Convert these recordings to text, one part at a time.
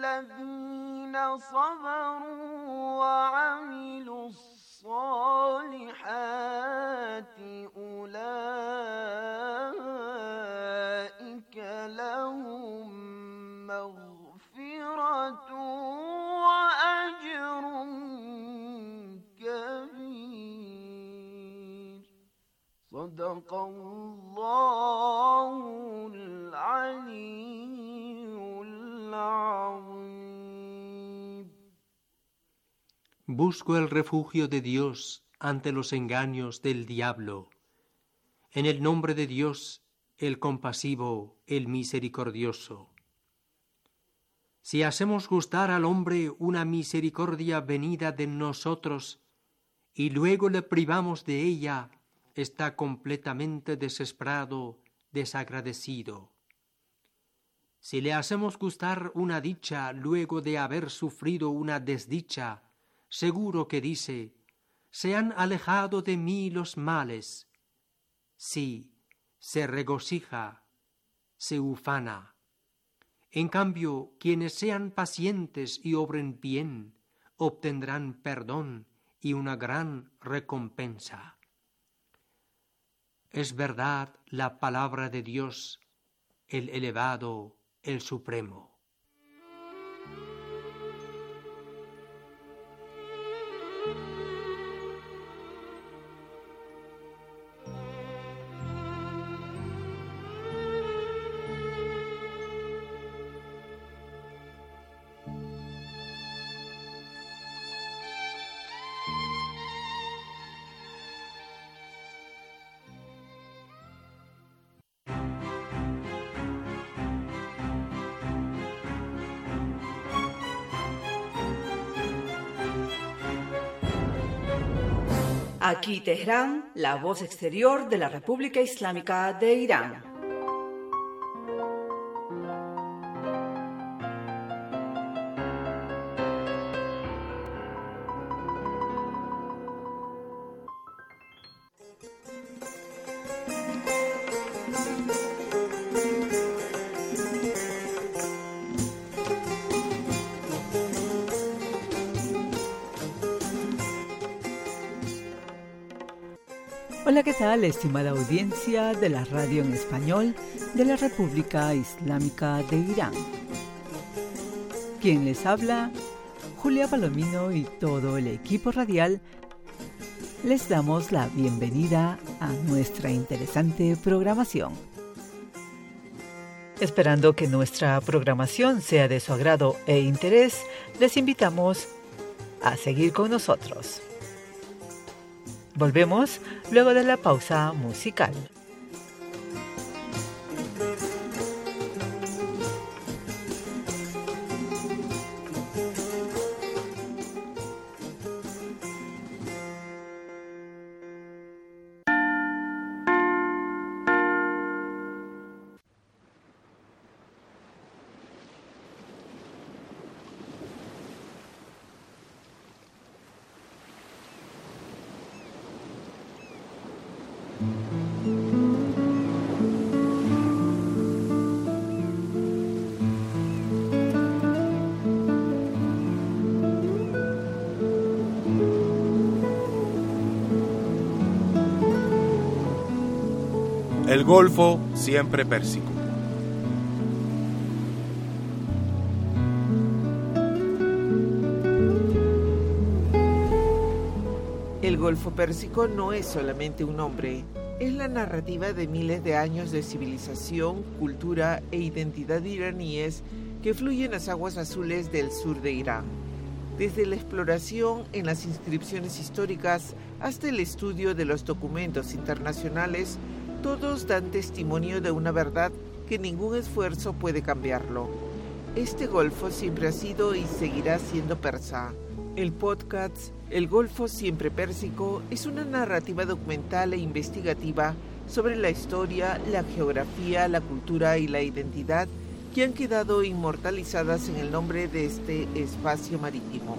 الذين صبروا وعملوا الصالحات أولئك لهم مغفرة وأجر كبير. صدق الله العلي العظيم. Busco el refugio de Dios ante los engaños del diablo. En el nombre de Dios, el compasivo, el misericordioso. Si hacemos gustar al hombre una misericordia venida de nosotros y luego le privamos de ella, está completamente desesperado, desagradecido. Si le hacemos gustar una dicha luego de haber sufrido una desdicha, seguro que dice: se han alejado de mí los males. Sí, se regocija, se ufana. En cambio, quienes sean pacientes y obren bien, obtendrán perdón y una gran recompensa. Es verdad la palabra de Dios, el elevado, el supremo. Aquí Teherán, la voz exterior de la República Islámica de Irán. Hola, ¿qué tal, estimada audiencia de la radio en español de la República Islámica de Irán? Quien les habla, Julia Palomino y todo el equipo radial, les damos la bienvenida a nuestra interesante programación. Esperando que nuestra programación sea de su agrado e interés, les invitamos a seguir con nosotros. Volvemos luego de la pausa musical. El Golfo siempre Pérsico. El Golfo Pérsico no es solamente un nombre, es la narrativa de miles de años de civilización, cultura e identidad iraníes que fluyen en las aguas azules del sur de Irán. Desde la exploración en las inscripciones históricas hasta el estudio de los documentos internacionales, todos dan testimonio de una verdad que ningún esfuerzo puede cambiarlo. Este golfo siempre ha sido y seguirá siendo persa. El podcast El Golfo Siempre Pérsico es una narrativa documental e investigativa sobre la historia, la geografía, la cultura y la identidad que han quedado inmortalizadas en el nombre de este espacio marítimo.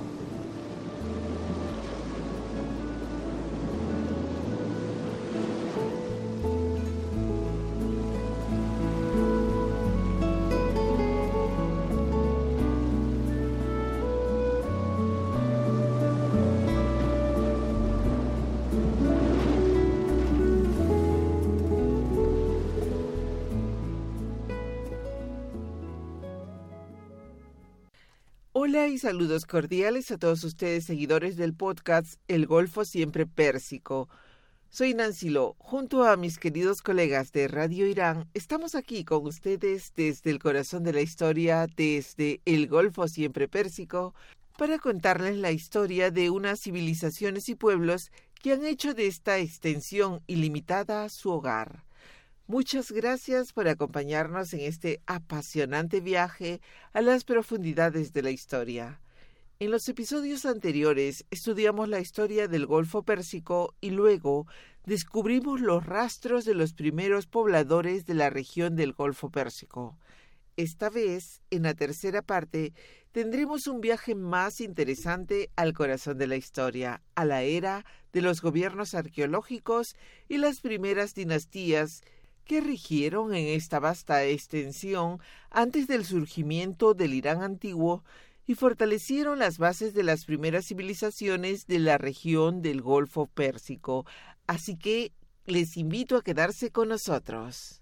Hola y saludos cordiales a todos ustedes seguidores del podcast El Golfo Siempre Pérsico. Soy Nancy Lo. Junto a mis queridos colegas de Radio Irán, estamos aquí con ustedes desde el corazón de la historia, desde El Golfo Siempre Pérsico, para contarles la historia de unas civilizaciones y pueblos que han hecho de esta extensión ilimitada su hogar. Muchas gracias por acompañarnos en este apasionante viaje a las profundidades de la historia. En los episodios anteriores estudiamos la historia del Golfo Pérsico y luego descubrimos los rastros de los primeros pobladores de la región del Golfo Pérsico. Esta vez, en la tercera parte, tendremos un viaje más interesante al corazón de la historia, a la era de los gobiernos arqueológicos y las primeras dinastías que rigieron en esta vasta extensión antes del surgimiento del Irán antiguo y fortalecieron las bases de las primeras civilizaciones de la región del Golfo Pérsico. Así que les invito a quedarse con nosotros.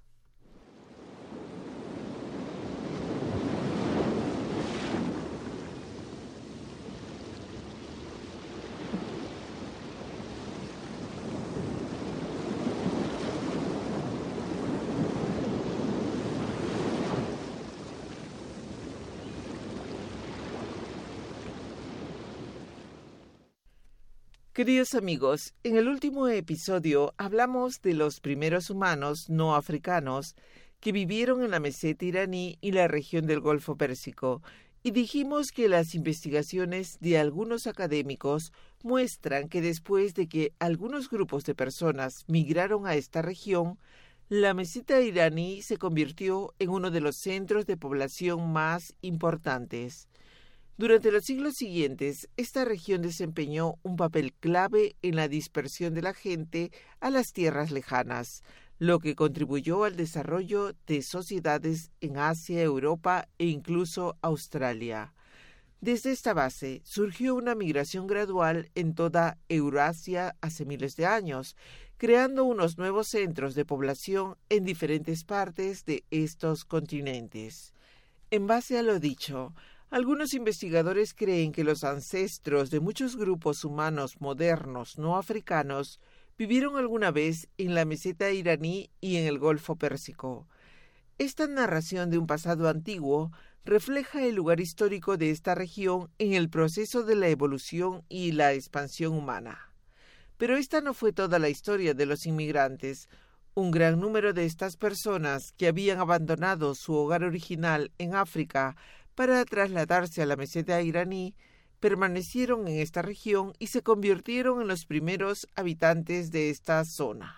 Queridos amigos, en el último episodio hablamos de los primeros humanos no africanos que vivieron en la meseta iraní y la región del Golfo Pérsico, y dijimos que las investigaciones de algunos académicos muestran que después de que algunos grupos de personas migraron a esta región, la meseta iraní se convirtió en uno de los centros de población más importantes. Durante los siglos siguientes, esta región desempeñó un papel clave en la dispersión de la gente a las tierras lejanas, lo que contribuyó al desarrollo de sociedades en Asia, Europa e incluso Australia. Desde esta base surgió una migración gradual en toda Eurasia hace miles de años, creando unos nuevos centros de población en diferentes partes de estos continentes. En base a lo dicho, algunos investigadores creen que los ancestros de muchos grupos humanos modernos no africanos vivieron alguna vez en la meseta iraní y en el Golfo Pérsico. Esta narración de un pasado antiguo refleja el lugar histórico de esta región en el proceso de la evolución y la expansión humana. Pero esta no fue toda la historia de los inmigrantes. Un gran número de estas personas que habían abandonado su hogar original en África para trasladarse a la meseta iraní, permanecieron en esta región y se convirtieron en los primeros habitantes de esta zona.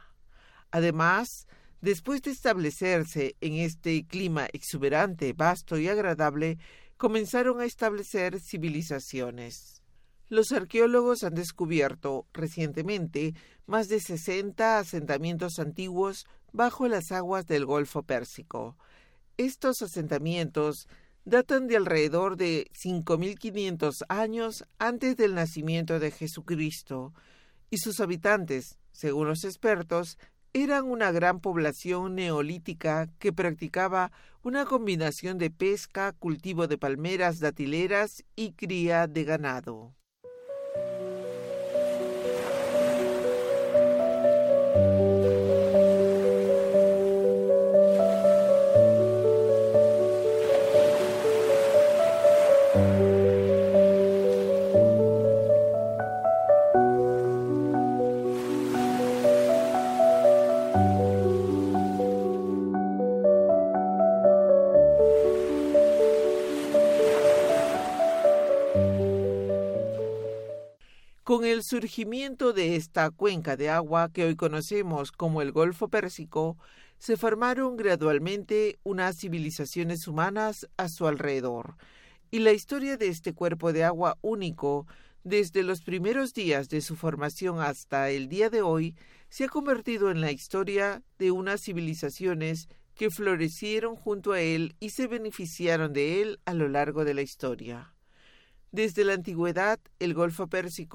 Además, después de establecerse en este clima exuberante, vasto y agradable, comenzaron a establecer civilizaciones. Los arqueólogos han descubierto recientemente más de 60 asentamientos antiguos bajo las aguas del Golfo Pérsico. Estos asentamientos datan de alrededor de 5.500 años antes del nacimiento de Jesucristo, y sus habitantes, según los expertos, eran una gran población neolítica que practicaba una combinación de pesca, cultivo de palmeras datileras y cría de ganado. Con el surgimiento de esta cuenca de agua que hoy conocemos como el Golfo Pérsico, se formaron gradualmente unas civilizaciones humanas a su alrededor, y la historia de este cuerpo de agua único, desde los primeros días de su formación hasta el día de hoy, se ha convertido en la historia de unas civilizaciones que florecieron junto a él y se beneficiaron de él a lo largo de la historia. Desde la antigüedad, el Golfo Pérsico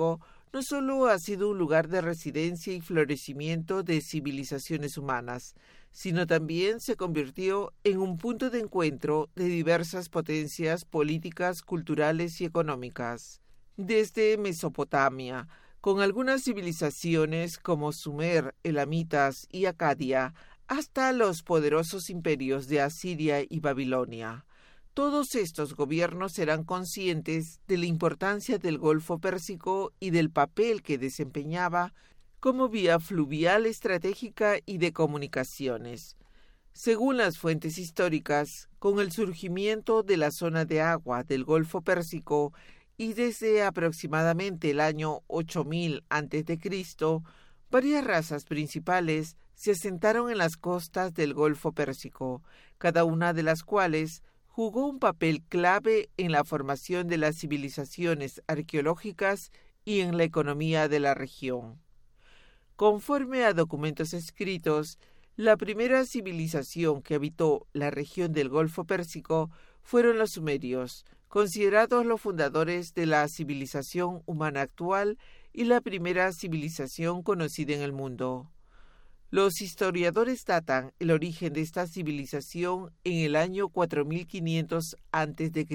no solo ha sido un lugar de residencia y florecimiento de civilizaciones humanas, sino también se convirtió en un punto de encuentro de diversas potencias políticas, culturales y económicas. Desde Mesopotamia, con algunas civilizaciones como Sumer, Elamitas y Acadia, hasta los poderosos imperios de Asiria y Babilonia. Todos estos gobiernos eran conscientes de la importancia del Golfo Pérsico y del papel que desempeñaba como vía fluvial estratégica y de comunicaciones. Según las fuentes históricas, con el surgimiento de la zona de agua del Golfo Pérsico y desde aproximadamente el año 8000 a.C., varias razas principales se asentaron en las costas del Golfo Pérsico, cada una de las cuales jugó un papel clave en la formación de las civilizaciones arqueológicas y en la economía de la región. Conforme a documentos escritos, la primera civilización que habitó la región del Golfo Pérsico fueron los sumerios, considerados los fundadores de la civilización humana actual y la primera civilización conocida en el mundo. Los historiadores datan el origen de esta civilización en el año 4500 a.C.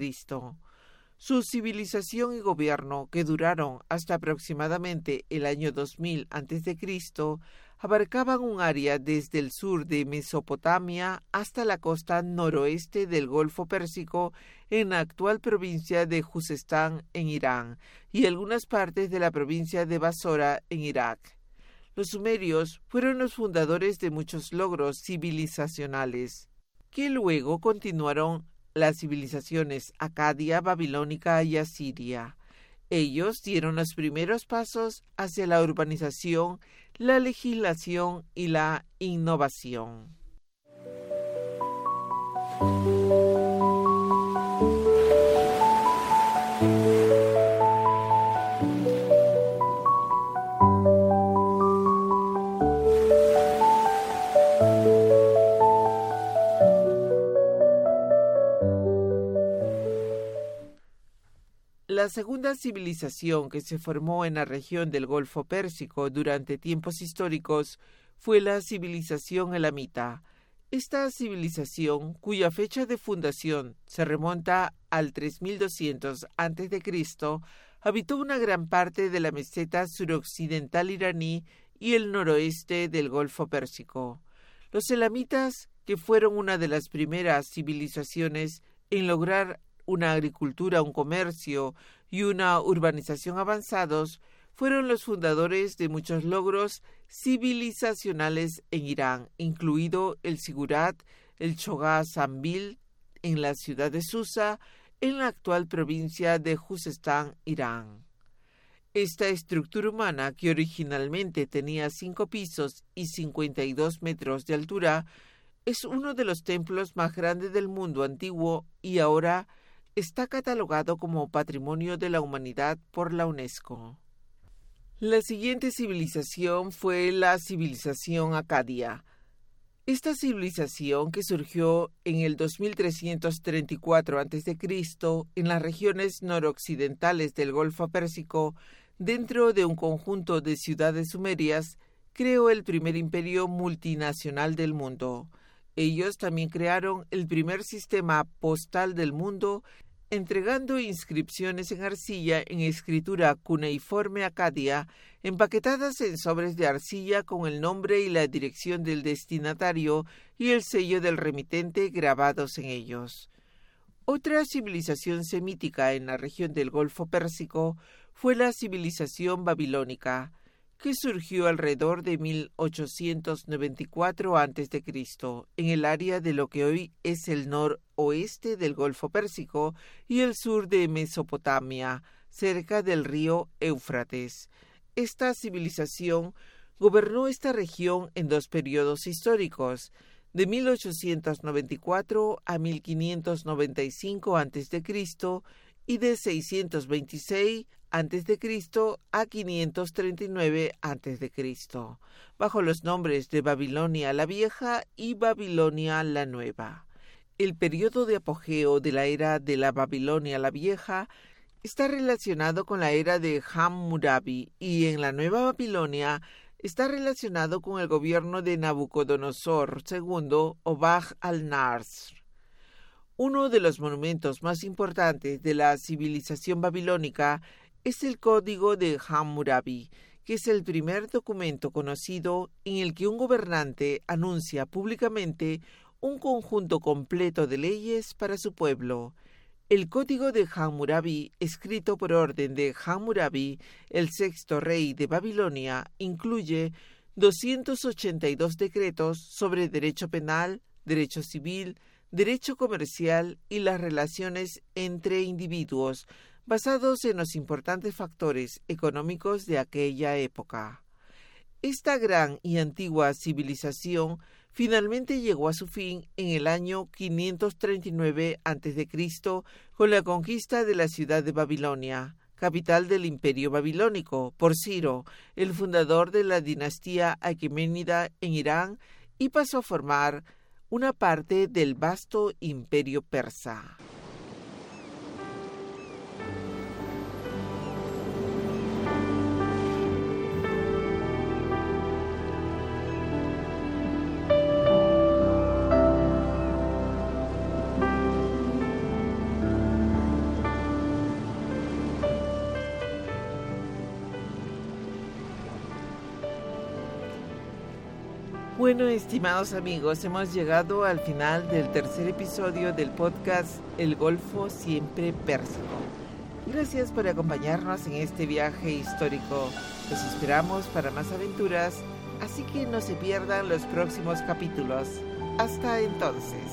Su civilización y gobierno, que duraron hasta aproximadamente el año 2000 a.C., abarcaban un área desde el sur de Mesopotamia hasta la costa noroeste del Golfo Pérsico en la actual provincia de Juzestán en Irán y algunas partes de la provincia de Basora en Irak. Los sumerios fueron los fundadores de muchos logros civilizacionales, que luego continuaron las civilizaciones acadia, babilónica y asiria. Ellos dieron los primeros pasos hacia la urbanización, la legislación y la innovación. La segunda civilización que se formó en la región del Golfo Pérsico durante tiempos históricos fue la civilización elamita. Esta civilización, cuya fecha de fundación se remonta al 3200 a.C., habitó una gran parte de la meseta suroccidental iraní y el noroeste del Golfo Pérsico. Los elamitas, que fueron una de las primeras civilizaciones en lograr una agricultura, un comercio y una urbanización avanzados, fueron los fundadores de muchos logros civilizacionales en Irán, incluido el Sigurat, el Chogha Zanbil en la ciudad de Susa, en la actual provincia de Juzestán, Irán. Esta estructura humana, que originalmente tenía 5 pisos y 52 metros de altura, es uno de los templos más grandes del mundo antiguo y ahora está catalogado como Patrimonio de la Humanidad por la UNESCO. La siguiente civilización fue la civilización acadia. Esta civilización, que surgió en el 2334 a.C. en las regiones noroccidentales del Golfo Pérsico, dentro de un conjunto de ciudades sumerias, creó el primer imperio multinacional del mundo. Ellos también crearon el primer sistema postal del mundo, entregando inscripciones en arcilla en escritura cuneiforme acadia, empaquetadas en sobres de arcilla con el nombre y la dirección del destinatario y el sello del remitente grabados en ellos. Otra civilización semítica en la región del Golfo Pérsico fue la civilización babilónica, que surgió alrededor de 1894 a.C. en el área de lo que hoy es el noroeste del Golfo Pérsico y el sur de Mesopotamia, cerca del río Éufrates. Esta civilización gobernó esta región en 2 periodos históricos, de 1894 a 1595 a.C. y de 626 a.C. a 539 a.C., bajo los nombres de Babilonia la Vieja y Babilonia la Nueva. El periodo de apogeo de la era de la Babilonia la Vieja está relacionado con la era de Hammurabi y en la Nueva Babilonia está relacionado con el gobierno de Nabucodonosor II o Baj al-Nasr. Uno de los monumentos más importantes de la civilización babilónica es el Código de Hammurabi, que es el primer documento conocido en el que un gobernante anuncia públicamente un conjunto completo de leyes para su pueblo. El Código de Hammurabi, escrito por orden de Hammurabi, el sexto rey de Babilonia, incluye 282 decretos sobre derecho penal, derecho civil, derecho comercial y las relaciones entre individuos, basados en los importantes factores económicos de aquella época. Esta gran y antigua civilización finalmente llegó a su fin en el año 539 a.C. con la conquista de la ciudad de Babilonia, capital del Imperio Babilónico, por Ciro, el fundador de la dinastía aqueménida en Irán, y pasó a formar una parte del vasto imperio persa. Bueno, estimados amigos, hemos llegado al final del tercer episodio del podcast El Golfo Siempre Pérsico. Gracias por acompañarnos en este viaje histórico. Los esperamos para más aventuras, así que no se pierdan los próximos capítulos. Hasta entonces.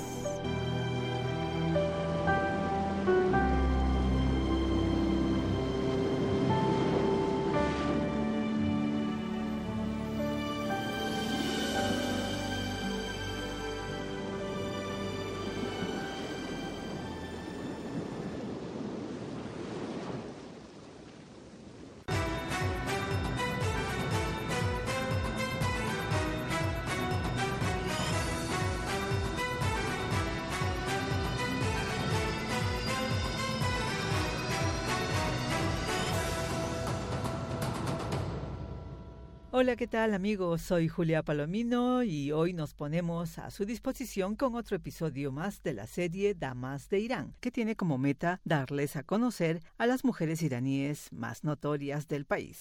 Hola, ¿qué tal amigos? Soy Julia Palomino y hoy nos ponemos a su disposición con otro episodio más de la serie Damas de Irán, que tiene como meta darles a conocer a las mujeres iraníes más notorias del país.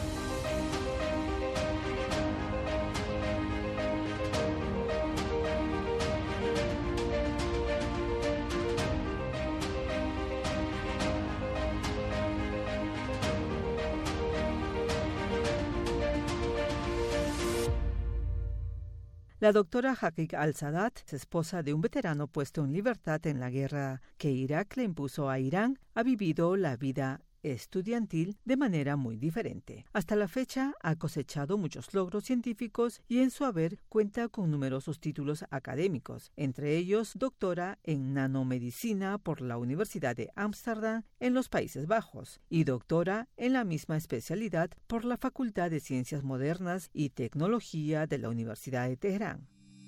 La doctora Haqq al-Sadat, esposa de un veterano puesto en libertad en la guerra que Irak le impuso a Irán, ha vivido la vida estudiantil de manera muy diferente. Hasta la fecha ha cosechado muchos logros científicos y en su haber cuenta con numerosos títulos académicos, entre ellos doctora en nanomedicina por la Universidad de Ámsterdam en los Países Bajos y doctora en la misma especialidad por la Facultad de Ciencias Modernas y Tecnología de la Universidad de Teherán.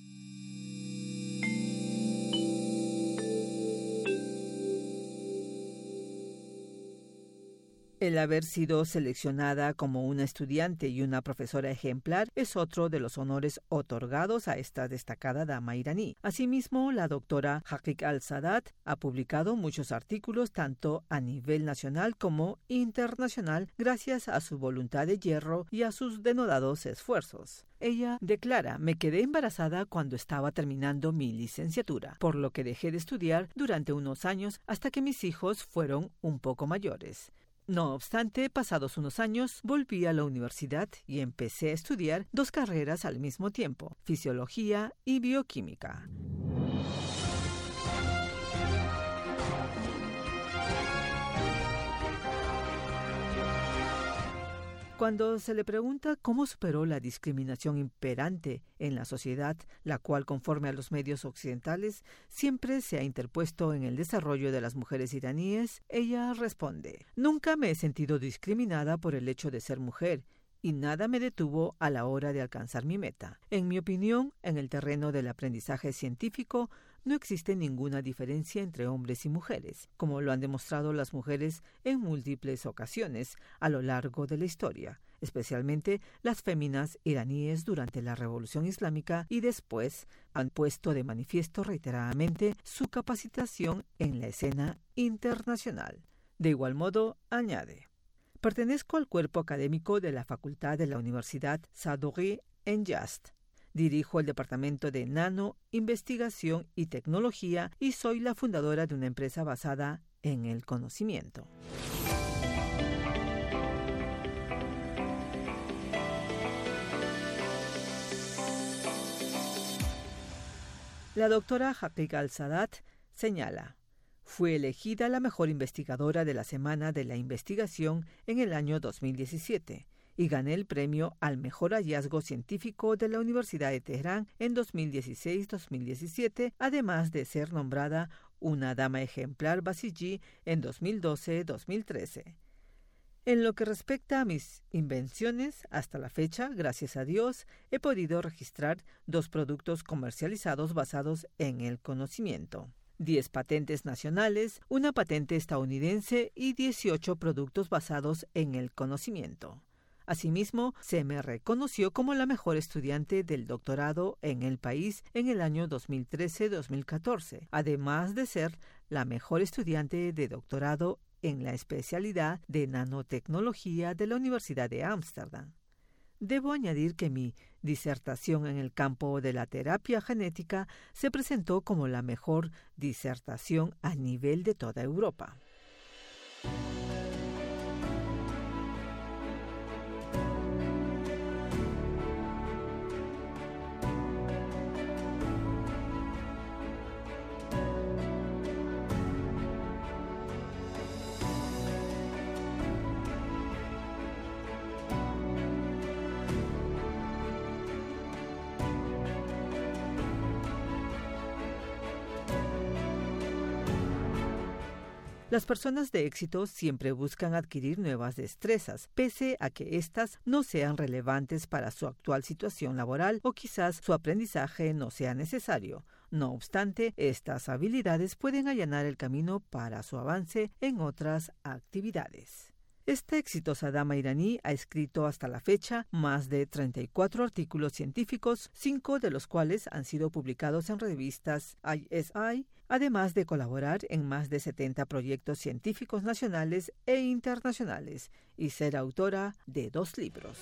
El haber sido seleccionada como una estudiante y una profesora ejemplar es otro de los honores otorgados a esta destacada dama iraní. Asimismo, la doctora Haqq al-Sadat ha publicado muchos artículos tanto a nivel nacional como internacional gracias a su voluntad de hierro y a sus denodados esfuerzos. Ella declara: me quedé embarazada cuando estaba terminando mi licenciatura, por lo que dejé de estudiar durante unos años hasta que mis hijos fueron un poco mayores. No obstante, pasados unos años, volví a la universidad y empecé a estudiar 2 carreras al mismo tiempo, fisiología y bioquímica. Cuando se le pregunta cómo superó la discriminación imperante en la sociedad, la cual, conforme a los medios occidentales, siempre se ha interpuesto en el desarrollo de las mujeres iraníes, ella responde: nunca me he sentido discriminada por el hecho de ser mujer, y nada me detuvo a la hora de alcanzar mi meta. En mi opinión, en el terreno del aprendizaje científico, no existe ninguna diferencia entre hombres y mujeres, como lo han demostrado las mujeres en múltiples ocasiones a lo largo de la historia, especialmente las féminas iraníes durante la Revolución Islámica y después han puesto de manifiesto reiteradamente su capacitación en la escena internacional. De igual modo, añade: pertenezco al cuerpo académico de la Facultad de la Universidad Sadouri en Yazd. Dirijo el Departamento de Nano, Investigación y Tecnología y soy la fundadora de una empresa basada en el conocimiento. La doctora Haqiq Al-Sadat señala: fue elegida la mejor investigadora de la Semana de la Investigación en el año 2017 y gané el premio al mejor hallazgo científico de la Universidad de Teherán en 2016-2017, además de ser nombrada una dama ejemplar Basiji en 2012-2013. En lo que respecta a mis invenciones, hasta la fecha, gracias a Dios, he podido registrar 2 productos comercializados basados en el conocimiento, 10 patentes nacionales, una patente estadounidense y 18 productos basados en el conocimiento. Asimismo, se me reconoció como la mejor estudiante del doctorado en el país en el año 2013-2014, además de ser la mejor estudiante de doctorado en la especialidad de nanotecnología de la Universidad de Ámsterdam. Debo añadir que mi disertación en el campo de la terapia genética se presentó como la mejor disertación a nivel de toda Europa. Las personas de éxito siempre buscan adquirir nuevas destrezas, pese a que éstas no sean relevantes para su actual situación laboral o quizás su aprendizaje no sea necesario. No obstante, estas habilidades pueden allanar el camino para su avance en otras actividades. Esta exitosa dama iraní ha escrito hasta la fecha más de 34 artículos científicos, 5 de los cuales han sido publicados en revistas ISI, además de colaborar en más de 70 proyectos científicos nacionales e internacionales y ser autora de 2 libros.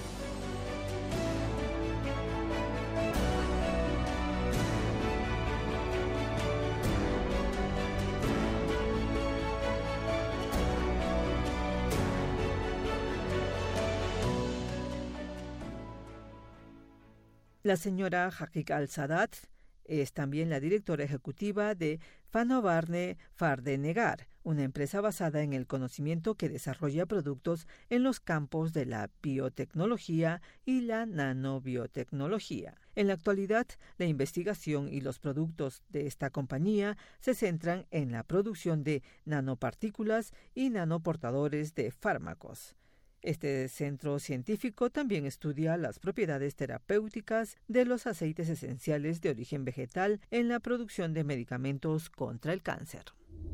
La señora Haqiq Al-Sadat es también la directora ejecutiva de Fanovarne Fardenegar, una empresa basada en el conocimiento que desarrolla productos en los campos de la biotecnología y la nanobiotecnología. En la actualidad, la investigación y los productos de esta compañía se centran en la producción de nanopartículas y nanoportadores de fármacos. Este centro científico también estudia las propiedades terapéuticas de los aceites esenciales de origen vegetal en la producción de medicamentos contra el cáncer.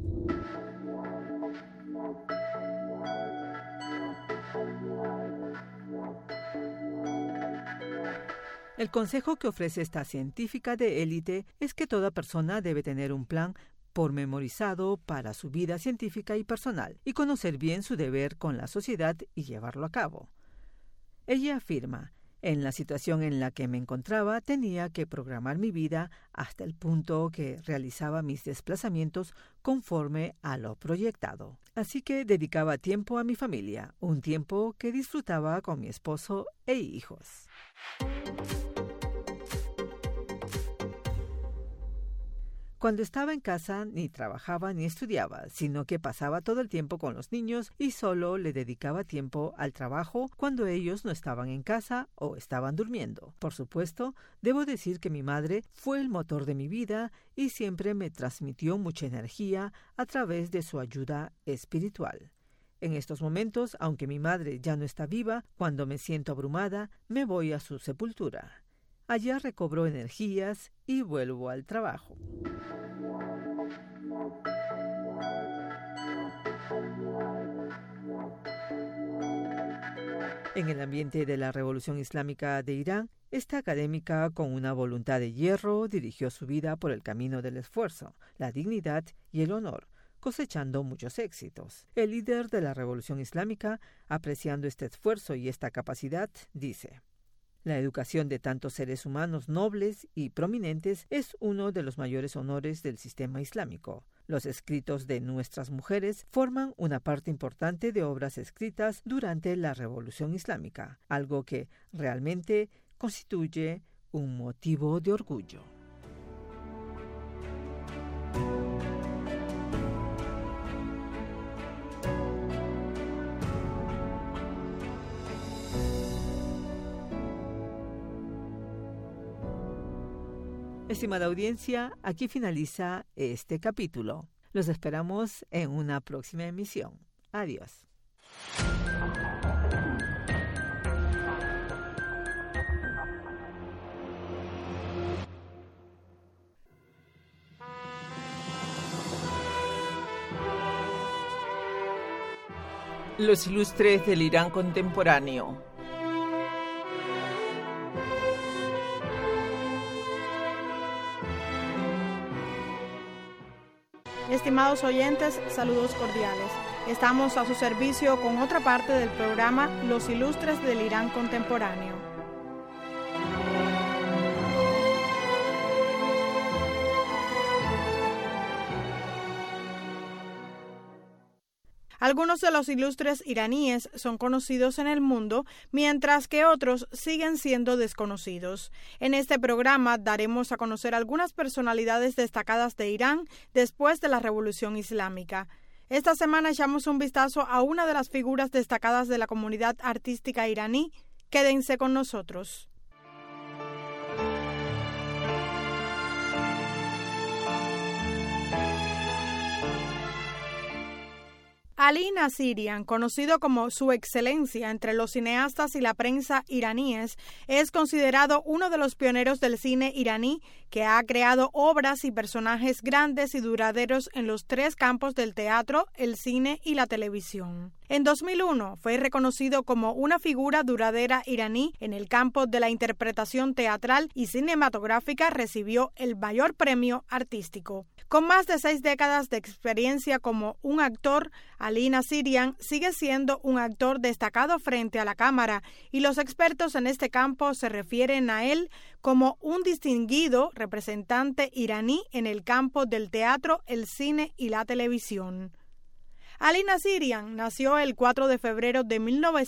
El consejo que ofrece esta científica de élite es que toda persona debe tener un plan pormenorizado para su vida científica y personal y conocer bien su deber con la sociedad y llevarlo a cabo. Ella afirma: en la situación en la que me encontraba tenía que programar mi vida hasta el punto que realizaba mis desplazamientos conforme a lo proyectado. Así que dedicaba tiempo a mi familia, un tiempo que disfrutaba con mi esposo e hijos. Cuando estaba en casa ni trabajaba ni estudiaba, sino que pasaba todo el tiempo con los niños y solo le dedicaba tiempo al trabajo cuando ellos no estaban en casa o estaban durmiendo. Por supuesto, debo decir que mi madre fue el motor de mi vida y siempre me transmitió mucha energía a través de su ayuda espiritual. En estos momentos, aunque mi madre ya no está viva, cuando me siento abrumada, me voy a su sepultura. Allá recobró energías y vuelvo al trabajo. En el ambiente de la Revolución Islámica de Irán, esta académica con una voluntad de hierro dirigió su vida por el camino del esfuerzo, la dignidad y el honor, cosechando muchos éxitos. El líder de la Revolución Islámica, apreciando este esfuerzo y esta capacidad, dice: la educación de tantos seres humanos nobles y prominentes es uno de los mayores honores del sistema islámico. Los escritos de nuestras mujeres forman una parte importante de obras escritas durante la Revolución Islámica, algo que realmente constituye un motivo de orgullo. Estimada audiencia, aquí finaliza este capítulo. Los esperamos en una próxima emisión. Adiós. Los ilustres del Irán contemporáneo. Estimados oyentes, saludos cordiales. Estamos a su servicio con otra parte del programa Los Ilustres del Irán Contemporáneo. Algunos de los ilustres iraníes son conocidos en el mundo, mientras que otros siguen siendo desconocidos. En este programa daremos a conocer algunas personalidades destacadas de Irán después de la Revolución Islámica. Esta semana echamos un vistazo a una de las figuras destacadas de la comunidad artística iraní. Quédense con nosotros. Ali Nasirian, conocido como Su Excelencia entre los cineastas y la prensa iraníes, es considerado uno de los pioneros del cine iraní que ha creado obras y personajes grandes y duraderos en los tres campos del teatro, el cine y la televisión. En 2001 fue reconocido como una figura duradera iraní en el campo de la interpretación teatral y cinematográfica. Recibió el mayor premio artístico. Con más de 6 décadas de experiencia como un actor, Ali Nasirian sigue siendo un actor destacado frente a la cámara y los expertos en este campo se refieren a él como un distinguido representante iraní en el campo del teatro, el cine y la televisión. Ali Nasirian nació el 4 de febrero de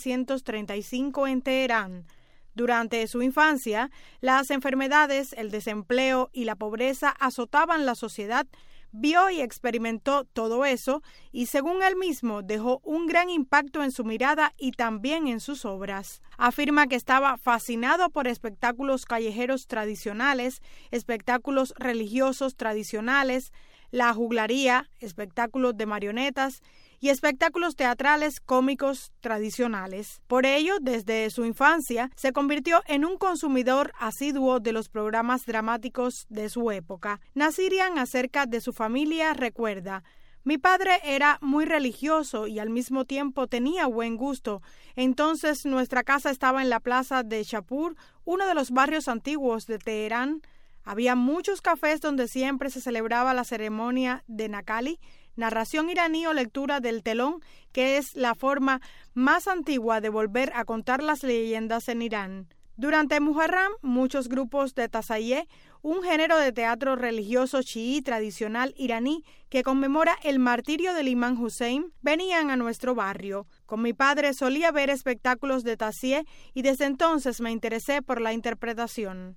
1935 en Teherán. Durante su infancia, las enfermedades, el desempleo y la pobreza azotaban la sociedad. Vio y experimentó todo eso y, según él mismo, dejó un gran impacto en su mirada y también en sus obras. Afirma que estaba fascinado por espectáculos callejeros tradicionales, espectáculos religiosos tradicionales, la juglaría, espectáculos de marionetas y espectáculos teatrales cómicos tradicionales. Por ello, desde su infancia, se convirtió en un consumidor asiduo de los programas dramáticos de su época. Nasirian, acerca de su familia, recuerda: mi padre era muy religioso y al mismo tiempo tenía buen gusto. Entonces nuestra casa estaba en la plaza de Shapur, uno de los barrios antiguos de Teherán. Había muchos cafés donde siempre se celebraba la ceremonia de Nakali, narración iraní o lectura del telón, que es la forma más antigua de volver a contar las leyendas en Irán. Durante Muharram, muchos grupos de Tasaye, un género de teatro religioso chií tradicional iraní que conmemora el martirio del imán Hussein, venían a nuestro barrio. Con mi padre solía ver espectáculos de Tazieh y desde entonces me interesé por la interpretación.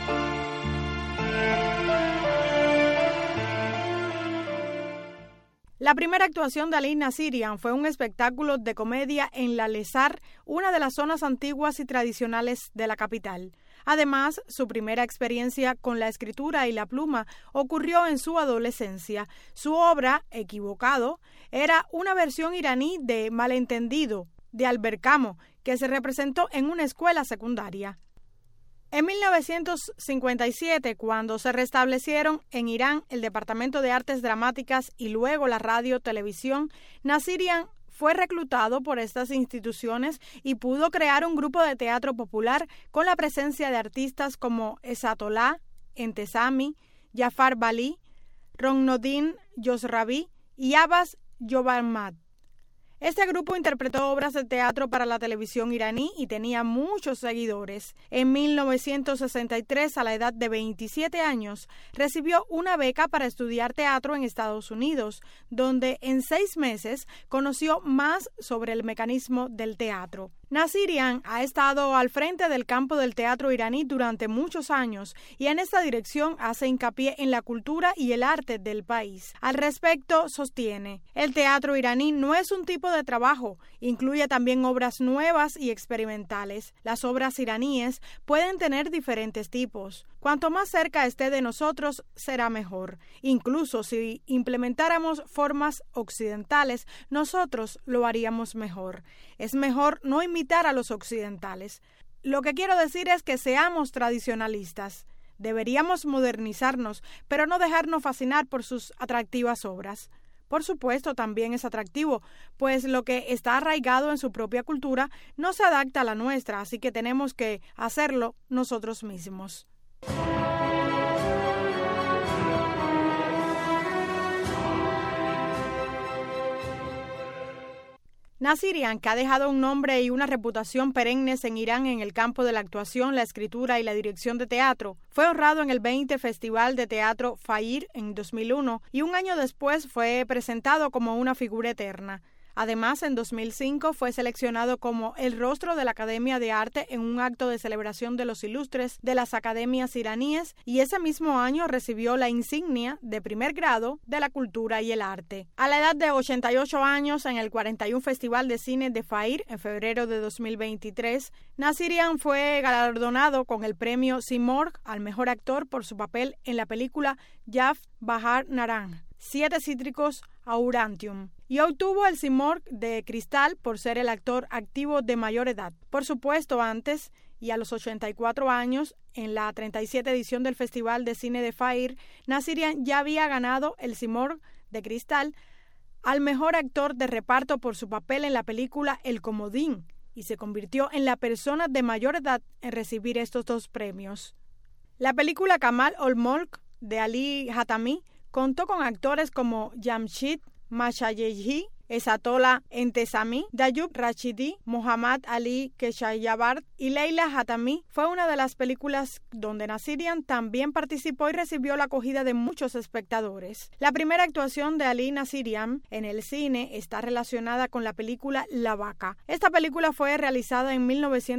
La primera actuación de Ali Nasirian fue un espectáculo de comedia en la Lesar, una de las zonas antiguas y tradicionales de la capital. Además, su primera experiencia con la escritura y la pluma ocurrió en su adolescencia. Su obra, Equivocado, era una versión iraní de Malentendido, de Albert Camus, que se representó en una escuela secundaria. En 1957, cuando se restablecieron en Irán el Departamento de Artes Dramáticas y luego la radio-televisión, Nasirian fue reclutado por estas instituciones y pudo crear un grupo de teatro popular con la presencia de artistas como Esatollah Entezami, Jafar Bali, Ronnoddin Yosravi y Abbas Jobarmad. Este grupo interpretó obras de teatro para la televisión iraní y tenía muchos seguidores. En 1963, a la edad de 27 años, recibió una beca para estudiar teatro en Estados Unidos, donde en 6 meses conoció más sobre el mecanismo del teatro. Nasirian ha estado al frente del campo del teatro iraní durante muchos años y en esta dirección hace hincapié en la cultura y el arte del país. Al respecto, sostiene, el teatro iraní no es un tipo de trabajo, incluye también obras nuevas y experimentales. Las obras iraníes pueden tener diferentes tipos. Cuanto más cerca esté de nosotros, será mejor. Incluso si implementáramos formas occidentales, nosotros lo haríamos mejor. Es mejor no imitar a los occidentales. Lo que quiero decir es que seamos tradicionalistas. Deberíamos modernizarnos, pero no dejarnos fascinar por sus atractivas obras. Por supuesto, también es atractivo, pues lo que está arraigado en su propia cultura no se adapta a la nuestra, así que tenemos que hacerlo nosotros mismos. Nasirian, que ha dejado un nombre y una reputación perennes en Irán en el campo de la actuación, la escritura y la dirección de teatro, fue honrado en el 20 Festival de Teatro Fair en 2001 y un año después fue presentado como una figura eterna. Además, en 2005 fue seleccionado como el rostro de la Academia de Arte en un acto de celebración de los ilustres de las academias iraníes y ese mismo año recibió la insignia de primer grado de la cultura y el arte. A la edad de 88 años, en el 41 Festival de Cine de Fair en febrero de 2023, Nasirian fue galardonado con el premio Simorgh al mejor actor por su papel en la película Jaf Bahar Narang, 7 cítricos aurantium, y obtuvo el Simorgh de Cristal por ser el actor activo de mayor edad. Por supuesto, antes y a los 84 años, en la 37 edición del Festival de Cine de Fair, Nasirian ya había ganado el Simorgh de Cristal al mejor actor de reparto por su papel en la película El Comodín y se convirtió en la persona de mayor edad en recibir estos 2 premios. La película Kamal ol-Mulk de Ali Hatami contó con actores como Jamshid Mashayehi, Esatollah Entezami, Dayub Rashidi, Muhammad Ali Keshayabad y Leila Hatami. Fue una de las películas donde Nasirian también participó y recibió la acogida de muchos espectadores. La primera actuación de Ali Nasirian en el cine está relacionada con la película La Vaca. Esta película fue realizada en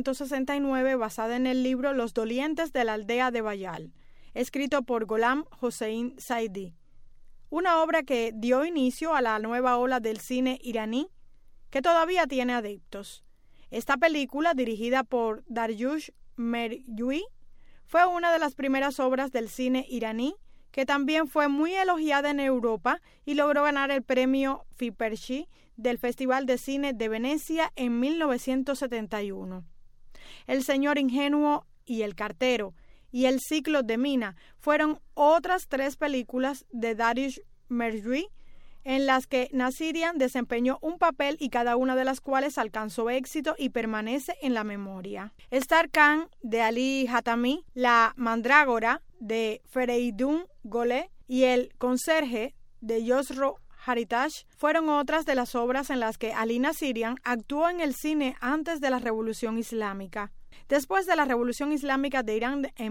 1969 basada en el libro Los dolientes de la aldea de Bayal, escrito por Gholam Hossein Saidi. Una obra que dio inicio a la nueva ola del cine iraní, que todavía tiene adeptos. Esta película, dirigida por Dariush Merjoui, fue una de las primeras obras del cine iraní, que también fue muy elogiada en Europa y logró ganar el premio Fiperci del Festival de Cine de Venecia en 1971. El señor ingenuo y el cartero y El ciclo de Mina fueron otras 3 películas de Dariush Merjoui en las que Nasirian desempeñó un papel y cada una de las cuales alcanzó éxito y permanece en la memoria. Star Khan de Ali Hatami, La mandrágora de Fereidun Goleh y El conserje de Yosro Haritash fueron otras de las obras en las que Ali Nasirian actuó en el cine antes de la Revolución Islámica. Después de la Revolución Islámica de Irán en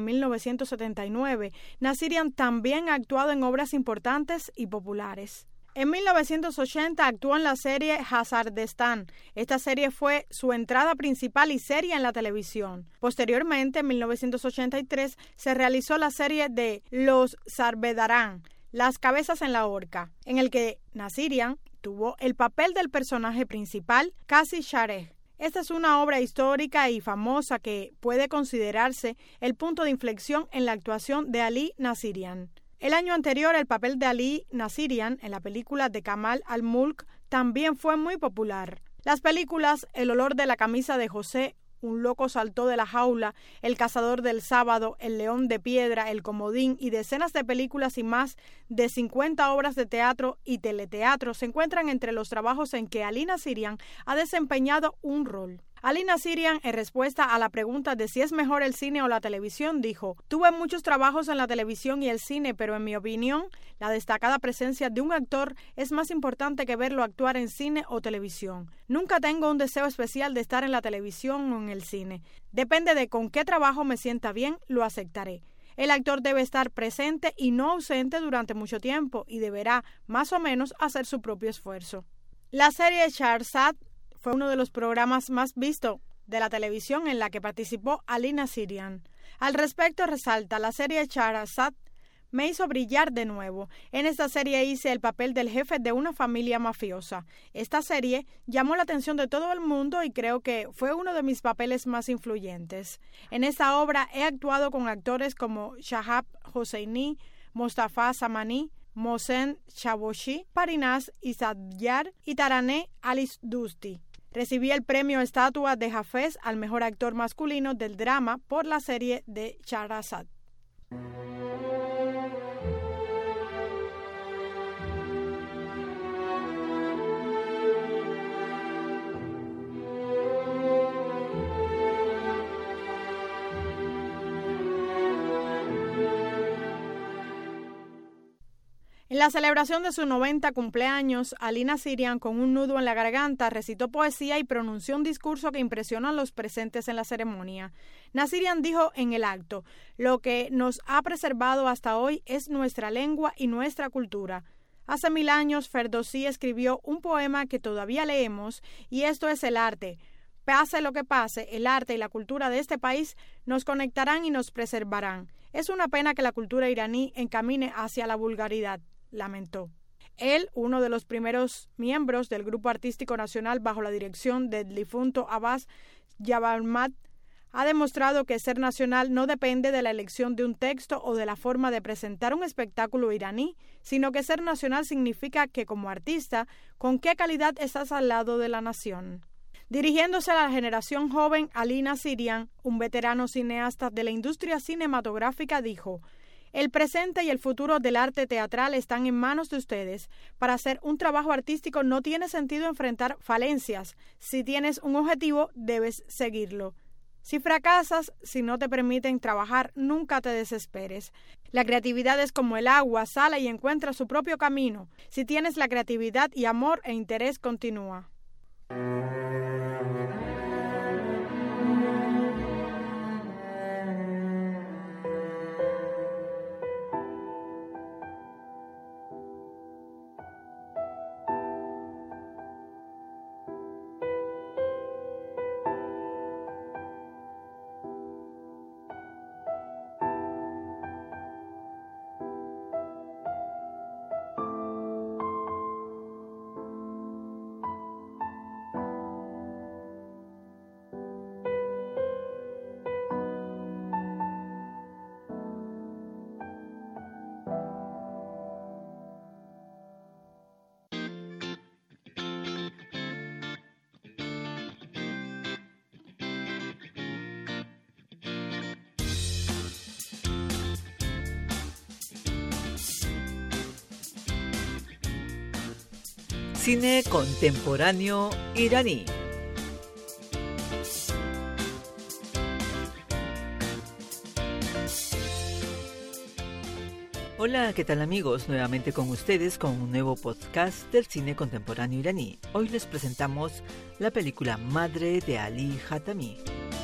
1979, Nasirian también ha actuado en obras importantes y populares. En 1980 actuó en la serie Hazardestán. Esta serie fue su entrada principal y seria en la televisión. Posteriormente, en 1983, se realizó la serie de Los Sarbedarán, Las cabezas en la horca, en el que Nasirian tuvo el papel del personaje principal, Qazi Shareh. Esta es una obra histórica y famosa que puede considerarse el punto de inflexión en la actuación de Ali Nasirian. El año anterior, el papel de Ali Nasirian en la película de Kamal al-Mulk también fue muy popular. Las películas El olor de la camisa de José Un loco saltó de la jaula, El cazador del sábado, El león de piedra, El comodín y decenas de películas y más de 50 obras de teatro y teleteatro se encuentran entre los trabajos en que Ali Nazirian ha desempeñado un rol. Ali Nazirian, en respuesta a la pregunta de si es mejor el cine o la televisión, dijo: tuve muchos trabajos en la televisión y el cine, pero en mi opinión, la destacada presencia de un actor es más importante que verlo actuar en cine o televisión. Nunca tengo un deseo especial de estar en la televisión o en el cine. Depende de con qué trabajo me sienta bien, lo aceptaré. El actor debe estar presente y no ausente durante mucho tiempo y deberá, más o menos, hacer su propio esfuerzo. La serie Shahrazad fue uno de los programas más vistos de la televisión en la que participó Ali Nazirian. Al respecto resalta: la serie Shahrazad me hizo brillar de nuevo. En esta serie hice el papel del jefe de una familia mafiosa. Esta serie llamó la atención de todo el mundo y creo que fue uno de mis papeles más influyentes. En esta obra he actuado con actores como Shahab Hosseini, Mostafa Samani, Mohsen Chaboshi, Parinaz Isadyar y Taraneh Alice-Dusti. Recibí el premio Estatua de Hafez al mejor actor masculino del drama por la serie de Shahrazad. En la celebración de su 90 cumpleaños, Ali Nazirian, con un nudo en la garganta, recitó poesía y pronunció un discurso que impresionó a los presentes en la ceremonia. Nazirian dijo en el acto: lo que nos ha preservado hasta hoy es nuestra lengua y nuestra cultura. Hace 1000 años, Ferdowsi escribió un poema que todavía leemos, y esto es el arte. Pase lo que pase, el arte y la cultura de este país nos conectarán y nos preservarán. Es una pena que la cultura iraní encamine hacia la vulgaridad, lamentó. Él, uno de los primeros miembros del Grupo Artístico Nacional bajo la dirección del difunto Abbas Yabarmat, ha demostrado que ser nacional no depende de la elección de un texto o de la forma de presentar un espectáculo iraní, sino que ser nacional significa que, como artista, con qué calidad estás al lado de la nación. Dirigiéndose a la generación joven, Ali Nazirian, un veterano cineasta de la industria cinematográfica, dijo: el presente y el futuro del arte teatral están en manos de ustedes. Para hacer un trabajo artístico no tiene sentido enfrentar falencias. Si tienes un objetivo, debes seguirlo. Si fracasas, si no te permiten trabajar, nunca te desesperes. La creatividad es como el agua, sale y encuentra su propio camino. Si tienes la creatividad y amor e interés, continúa. Cine contemporáneo iraní. Hola, ¿qué tal amigos? Nuevamente con ustedes con un nuevo podcast del cine contemporáneo iraní. Hoy les presentamos la película Madre de Ali Khatami.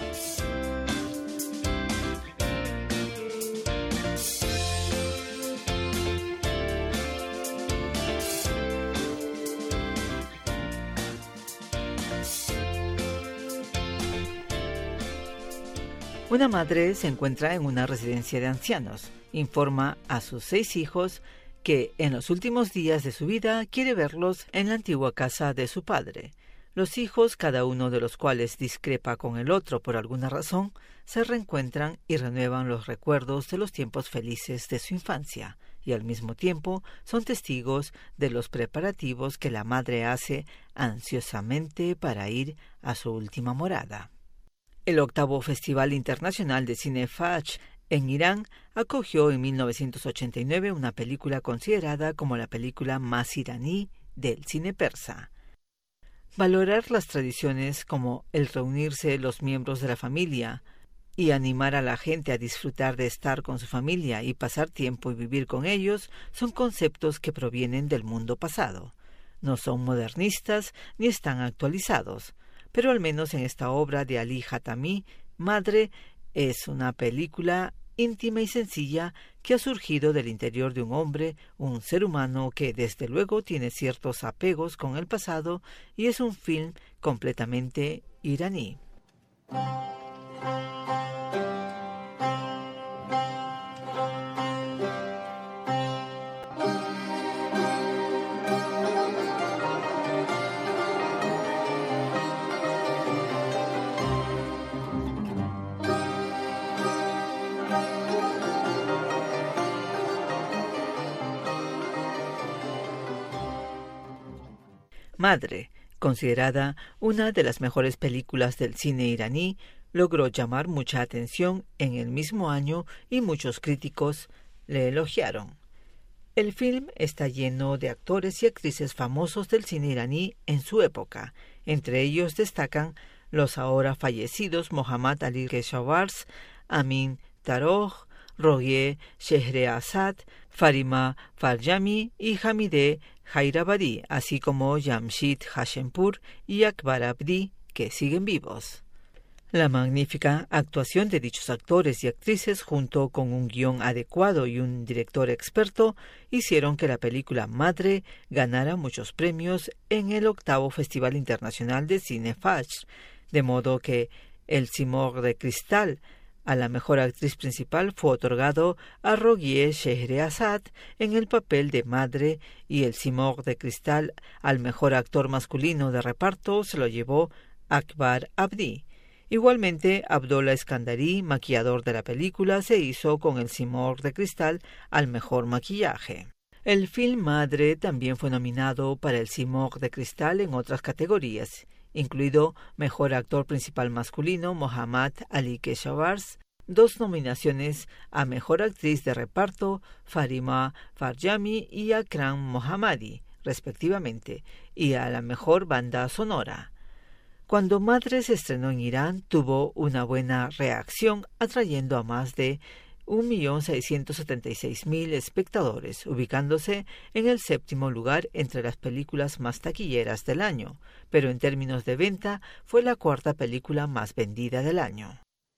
Una madre se encuentra en una residencia de ancianos. Informa a sus 6 hijos que en los últimos días de su vida quiere verlos en la antigua casa de su padre. Los hijos, cada uno de los cuales discrepa con el otro por alguna razón, se reencuentran y renuevan los recuerdos de los tiempos felices de su infancia, y al mismo tiempo son testigos de los preparativos que la madre hace ansiosamente para ir a su última morada. El 8º Festival Internacional de Cine Fajr en Irán acogió en 1989 una película considerada como la película más iraní del cine persa. Valorar las tradiciones como el reunirse los miembros de la familia y animar a la gente a disfrutar de estar con su familia y pasar tiempo y vivir con ellos son conceptos que provienen del mundo pasado. No son modernistas ni están actualizados, pero al menos en esta obra de Ali Hatami, Madre, es una película íntima y sencilla que ha surgido del interior de un hombre, un ser humano que desde luego tiene ciertos apegos con el pasado y es un film completamente iraní. Madre, considerada una de las mejores películas del cine iraní, logró llamar mucha atención en el mismo año y muchos críticos le elogiaron. El film está lleno de actores y actrices famosos del cine iraní en su época. Entre ellos destacan los ahora fallecidos Mohammad Ali Keshavarz, Amin Tarokh, Rogie Scheherazad, Farima Farjami y Hamideh Jairabadi, así como Jamshid Hashempur y Akbar Abdi, que siguen vivos. La magnífica actuación de dichos actores y actrices, junto con un guión adecuado y un director experto, hicieron que la película Madre ganara muchos premios en el 8º Festival Internacional de Cine Fajr, de modo que el Simor de Cristal a la mejor actriz principal fue otorgado a Rogie Scheherazad en el papel de Madre y el Simor de Cristal al mejor actor masculino de reparto se lo llevó Akbar Abdi. Igualmente, Abdollah Eskandari, maquillador de la película, se hizo con el Simor de Cristal al mejor maquillaje. El film Madre también fue nominado para el Simor de Cristal en otras categorías, incluido Mejor Actor Principal Masculino Mohammad Ali Keshavarz, 2 nominaciones a Mejor Actriz de Reparto Farima Farjami y Akram Mohammadi, respectivamente, y a la Mejor Banda Sonora. Cuando Madre se estrenó en Irán, tuvo una buena reacción, atrayendo a más de 1.676.000 espectadores, ubicándose en el 7º lugar entre las películas más taquilleras del año, pero en términos de venta fue la 4ª película más vendida del año.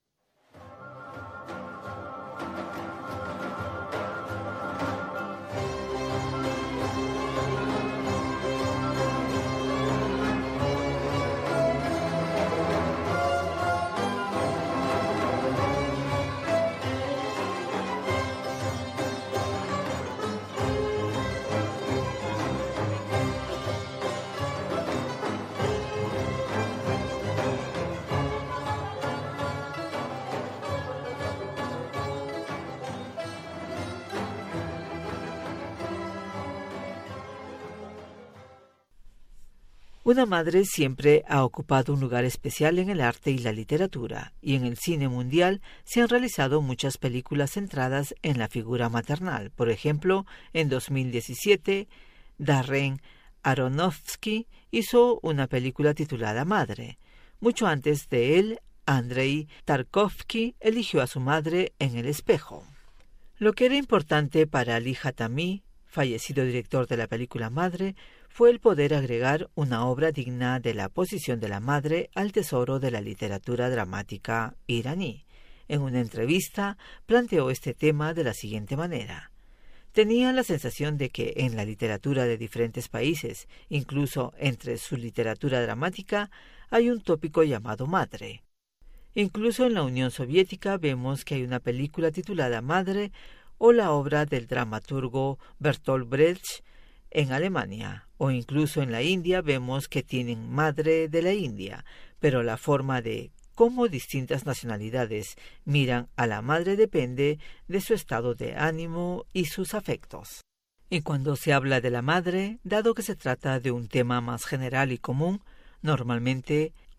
Una madre siempre ha ocupado un lugar especial en el arte y la literatura, y en el cine mundial se han realizado muchas películas centradas en la figura maternal. Por ejemplo, en 2017, Darren Aronofsky hizo una película titulada Madre. Mucho antes de él, Andrei Tarkovsky eligió a su madre en El espejo. Lo que era importante para Ali Hatami, fallecido director de la película Madre, fue el poder agregar una obra digna de la posición de la madre al tesoro de la literatura dramática iraní. En una entrevista planteó este tema de la siguiente manera. Tenía la sensación de que en la literatura de diferentes países, incluso entre su literatura dramática, hay un tópico llamado madre. Incluso en la Unión Soviética vemos que hay una película titulada Madre o la obra del dramaturgo Bertolt Brecht en Alemania, o incluso en la India vemos que tienen Madre de la India, pero la forma de cómo distintas nacionalidades miran a la madre depende de su estado de ánimo y sus afectos. Y cuando se habla de la madre, dado que se trata de un tema más general y común, normalmente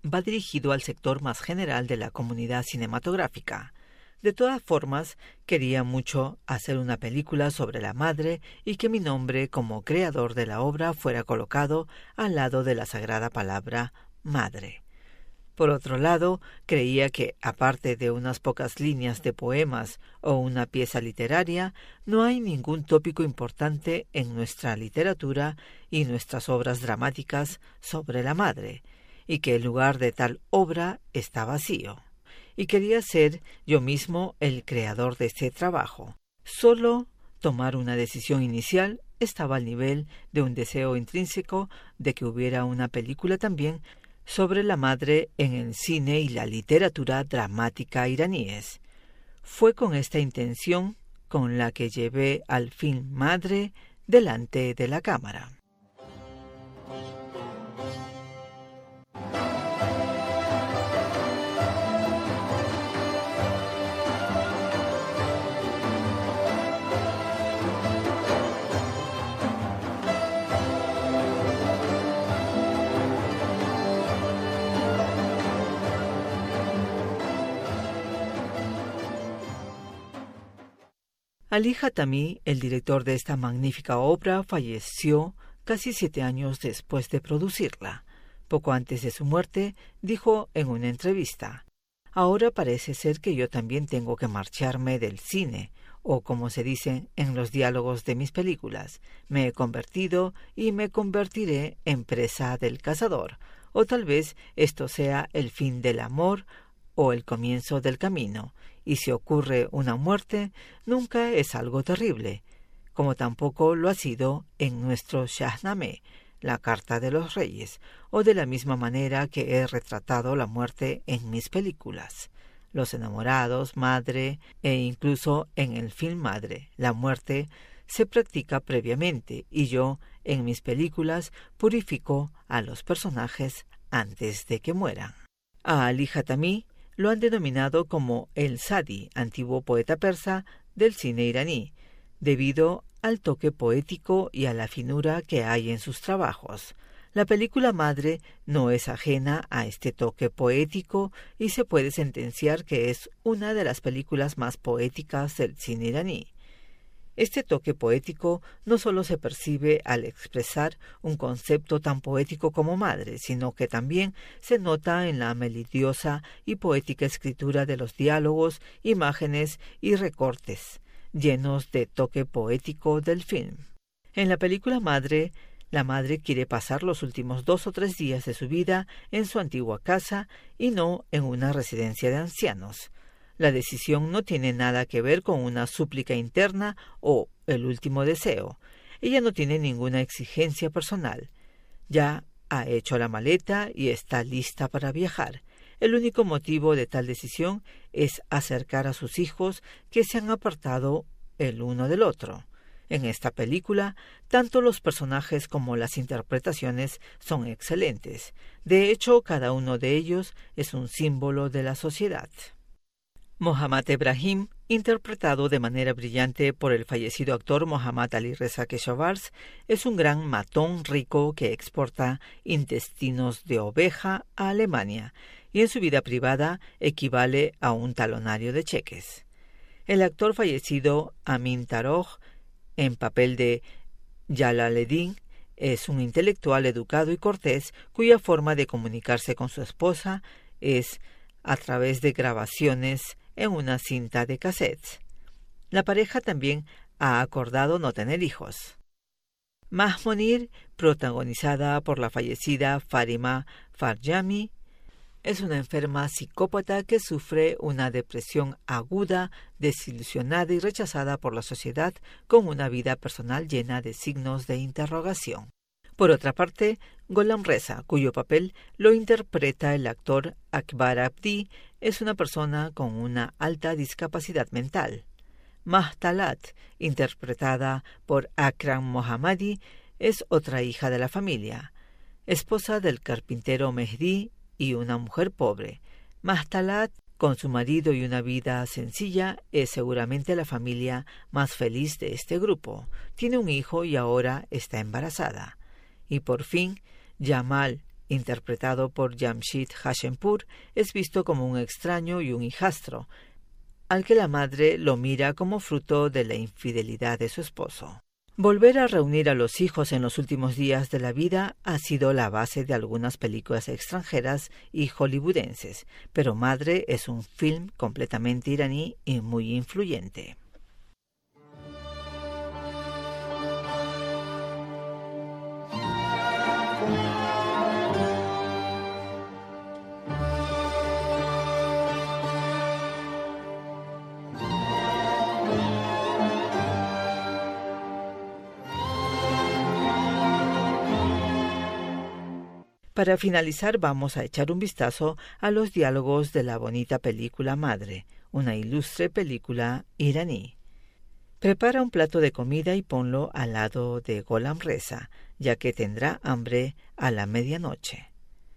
va dirigido al sector más general de la comunidad cinematográfica. De todas formas, quería mucho hacer una película sobre la madre y que mi nombre como creador de la obra fuera colocado al lado de la sagrada palabra madre. Por otro lado, creía que, aparte de unas pocas líneas de poemas o una pieza literaria, no hay ningún tópico importante en nuestra literatura y nuestras obras dramáticas sobre la madre, y que el lugar de tal obra está vacío. Y quería ser yo mismo el creador de este trabajo. Solo tomar una decisión inicial estaba al nivel de un deseo intrínseco de que hubiera una película también sobre la madre en el cine y la literatura dramática iraníes. Fue con esta intención con la que llevé al film Madre delante de la cámara. Ali Hatami, el director de esta magnífica obra, falleció casi 7 años después de producirla. Poco antes de su muerte, dijo en una entrevista: «Ahora parece ser que yo también tengo que marcharme del cine, o como se dice en los diálogos de mis películas, me he convertido y me convertiré en presa del cazador, o tal vez esto sea el fin del amor o el comienzo del camino. Y si ocurre una muerte, nunca es algo terrible, como tampoco lo ha sido en nuestro Shahnameh, la Carta de los Reyes, o de la misma manera que he retratado la muerte en mis películas. Los enamorados, madre, e incluso en el film Madre, la muerte se practica previamente, y yo, en mis películas, purifico a los personajes antes de que mueran». A Ali Hatami lo han denominado como el Sadi, antiguo poeta persa del cine iraní, debido al toque poético y a la finura que hay en sus trabajos. La película Madre no es ajena a este toque poético y se puede sentenciar que es una de las películas más poéticas del cine iraní. Este toque poético no solo se percibe al expresar un concepto tan poético como madre, sino que también se nota en la melodiosa y poética escritura de los diálogos, imágenes y recortes, llenos de toque poético del film. En la película Madre, la madre quiere pasar los últimos 2 o 3 días de su vida en su antigua casa y no en una residencia de ancianos. La decisión no tiene nada que ver con una súplica interna o el último deseo. Ella no tiene ninguna exigencia personal. Ya ha hecho la maleta y está lista para viajar. El único motivo de tal decisión es acercar a sus hijos que se han apartado el uno del otro. En esta película, tanto los personajes como las interpretaciones son excelentes. De hecho, cada uno de ellos es un símbolo de la sociedad. Mohammad Ebrahim, interpretado de manera brillante por el fallecido actor Mohammad Ali Reza Keshavarz, es un gran matón rico que exporta intestinos de oveja a Alemania y en su vida privada equivale a un talonario de cheques. El actor fallecido Amin Taroj, en papel de Jalaleddin, es un intelectual educado y cortés cuya forma de comunicarse con su esposa es a través de grabaciones en una cinta de cassettes. La pareja también ha acordado no tener hijos. Mahmonir, protagonizada por la fallecida Farima Farjami, es una enferma psicópata que sufre una depresión aguda, desilusionada y rechazada por la sociedad, con una vida personal llena de signos de interrogación. Por otra parte, Gholam Reza, cuyo papel lo interpreta el actor Akbar Abdi, es una persona con una alta discapacidad mental. Mahtalat, interpretada por Akram Mohammadi, es otra hija de la familia, esposa del carpintero Mehdi y una mujer pobre. Mahtalat, con su marido y una vida sencilla, es seguramente la familia más feliz de este grupo. Tiene un hijo y ahora está embarazada. Y por fin, Jamal interpretado por Jamshid Hashempur, es visto como un extraño y un hijastro, al que la madre lo mira como fruto de la infidelidad de su esposo. Volver a reunir a los hijos en los últimos días de la vida ha sido la base de algunas películas extranjeras y hollywoodenses, pero Madre es un film completamente iraní y muy influyente. Para finalizar, vamos a echar un vistazo a los diálogos de la bonita película Madre, una ilustre película iraní. Prepara un plato de comida y ponlo al lado de Gholam Reza, ya que tendrá hambre a la medianoche.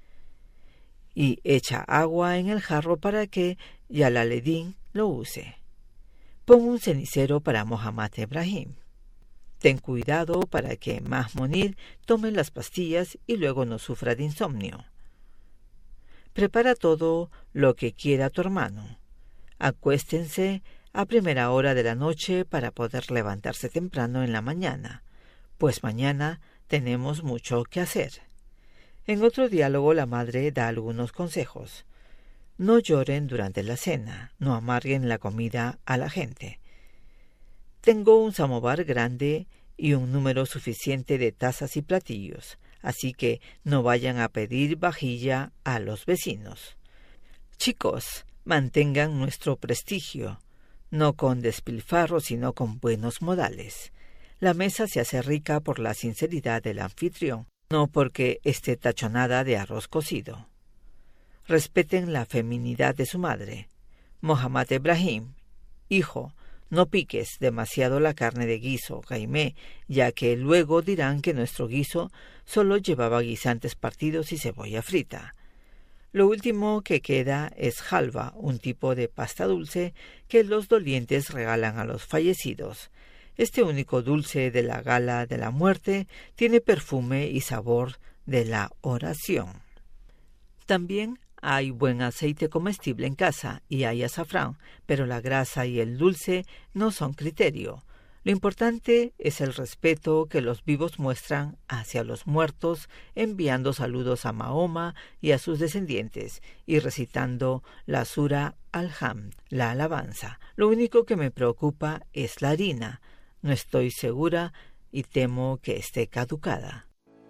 Y echa agua en el jarro para que Jalaleddin lo use. Pon un cenicero para Mohammad Ebrahim. Ten cuidado para que Mahmonid tome las pastillas y luego no sufra de insomnio. Prepara todo lo que quiera tu hermano. Acuéstense a primera hora de la noche para poder levantarse temprano en la mañana, pues mañana tenemos mucho que hacer. En otro diálogo la madre da algunos consejos. No lloren durante la cena, no amarguen la comida a la gente. Tengo un samovar grande y un número suficiente de tazas y platillos, así que no vayan a pedir vajilla a los vecinos. Chicos, mantengan nuestro prestigio, no con despilfarro, sino con buenos modales. La mesa se hace rica por la sinceridad del anfitrión, no porque esté tachonada de arroz cocido. Respeten la feminidad de su madre. Mohammad Ebrahim, hijo, no piques demasiado la carne de guiso, Jaime, ya que luego dirán que nuestro guiso solo llevaba guisantes partidos y cebolla frita. Lo último que queda es halva, un tipo de pasta dulce que los dolientes regalan a los fallecidos. Este único dulce de la gala de la muerte tiene perfume y sabor de la oración. También hay buen aceite comestible en casa y hay azafrán, pero la grasa y el dulce no son criterio. Lo importante es el respeto que los vivos muestran hacia los muertos, enviando saludos a Mahoma y a sus descendientes y recitando la Sura Al-Hamd, la alabanza. Lo único que me preocupa es la harina. No estoy segura y temo que esté caducada.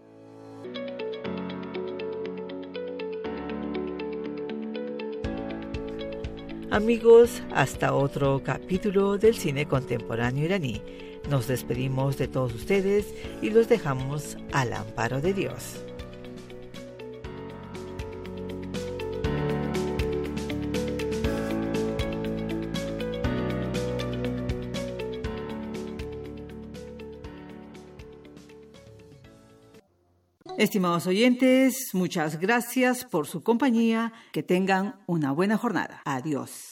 Amigos, hasta otro capítulo del cine contemporáneo iraní. Nos despedimos de todos ustedes y los dejamos al amparo de Dios. Estimados oyentes, muchas gracias por su compañía. Que tengan una buena jornada. Adiós.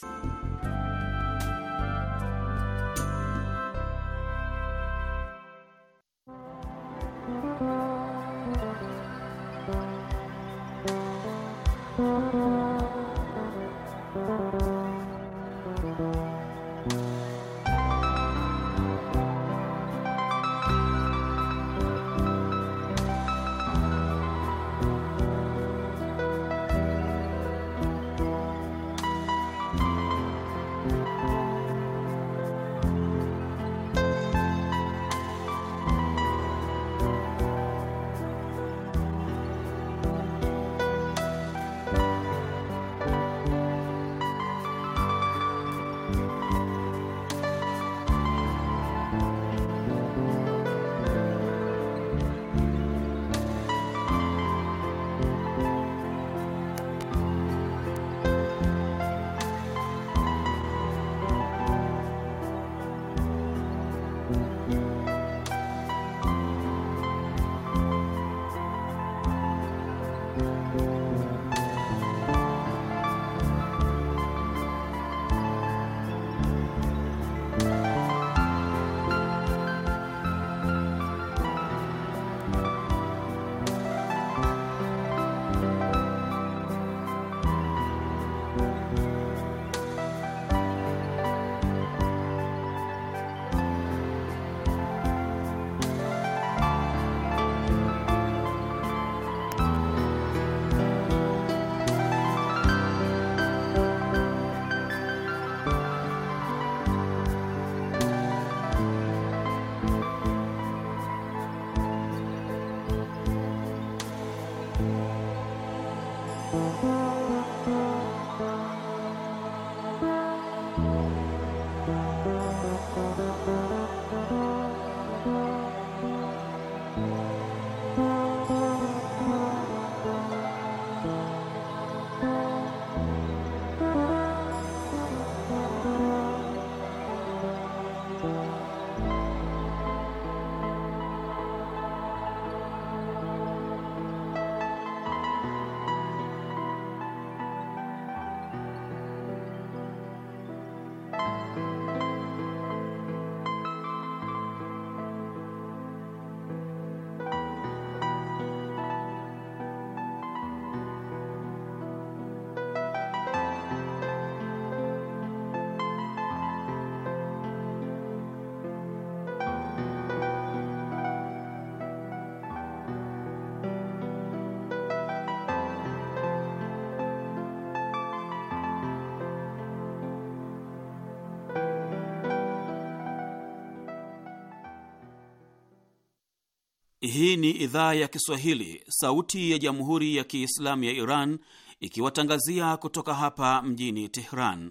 Hii ni idhaa ya Kiswahili, sauti ya Jamhuri ya Kiislamu ya Iran, ikiwatangazia kutoka hapa mjini Tehran.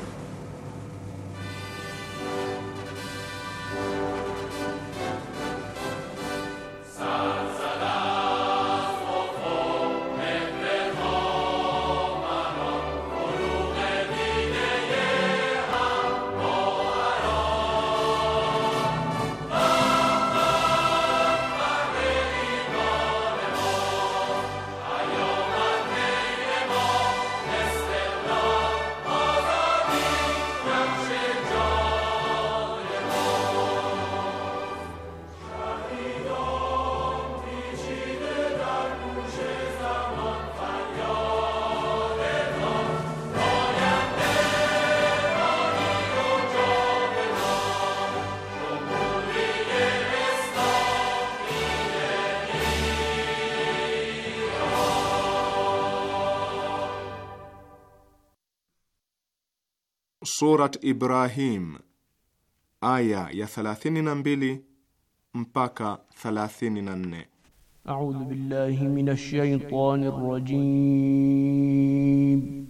Surat Ibrahim aya ya 32 mpaka 34. A'udhu billahi minash shaitanir rajim.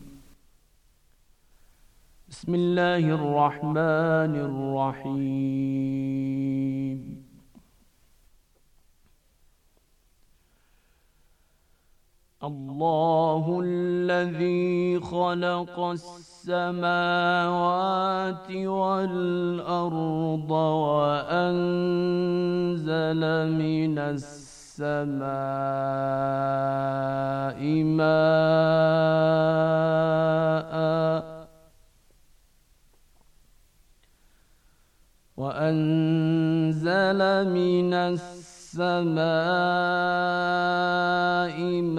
Bismillahir rahmanir rahim. Allahu alladhi khalaqa السماوات والأرض وأنزل من السماء ماء وأنزل من السماء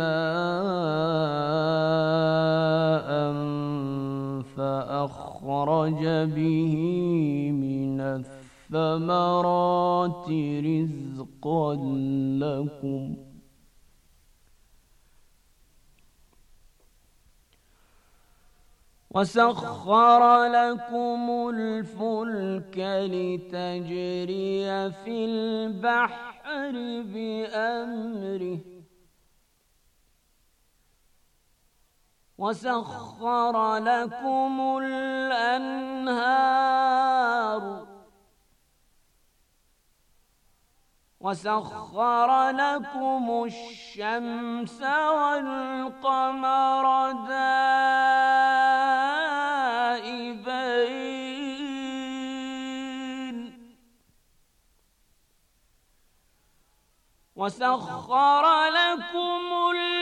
ماء فأخرج به من الثمرات رزقا لكم وسخر لكم الفلك لتجري في البحر بأمره وسخر لكم الأنهار وسخر لكم الشمس والقمر دائبين وسخر لكم